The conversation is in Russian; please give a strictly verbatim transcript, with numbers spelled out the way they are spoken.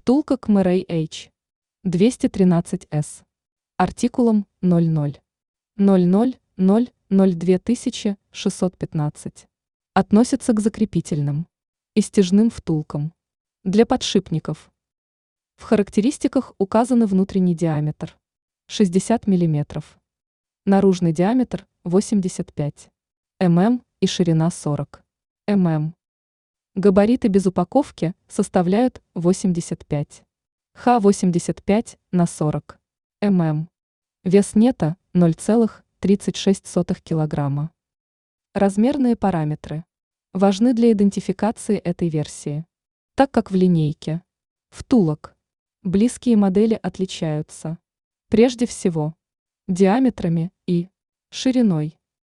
Втулка Кмэрэй H двести тринадцать эс. Артикулом ноль ноль ноль ноль ноль ноль две тысячи шестьсот пятнадцать. Относится к закрепительным и стяжным втулкам для подшипников. В характеристиках указаны внутренний диаметр шестьдесят миллиметров, наружный диаметр восемьдесят пять миллиметров и ширина сорок миллиметров. Габариты без упаковки составляют восемьдесят пять ха восемьдесят пять на сорок миллиметров. Вес нета ноль целых тридцать шесть сотых килограмма. Размерные параметры важны для идентификации этой версии, так как в линейке втулок близкие модели отличаются прежде всего диаметрами и шириной.